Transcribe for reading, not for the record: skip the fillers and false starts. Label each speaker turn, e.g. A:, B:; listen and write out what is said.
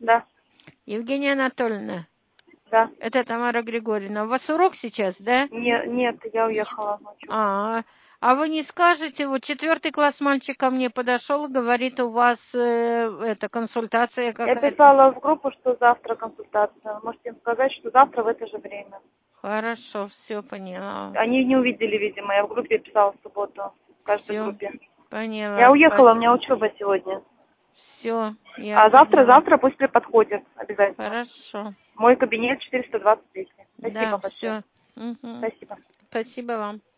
A: Да.
B: Евгения Анатольевна,
A: Да.
B: это Тамара Григорьевна. У вас урок сейчас, да?
A: Нет, я уехала ночью.
B: А вы не скажете, вот 4 класс мальчик ко мне подошел и говорит, у вас это консультация
A: Я
B: какая-то.
A: писала в группу, что завтра консультация. Можете им сказать, что завтра в это же время.
B: Хорошо, все поняла.
A: Они не увидели, видимо. Я в группе писала в субботу. В каждой
B: Все
A: группе.
B: поняла.
A: Я уехала, у меня учеба сегодня.
B: Все, я
A: А
B: поняла.
A: завтра пусть подходят обязательно.
B: Хорошо.
A: Мой кабинет 423. Спасибо
B: Да,
A: большое.
B: все.
A: Спасибо.
B: Спасибо вам.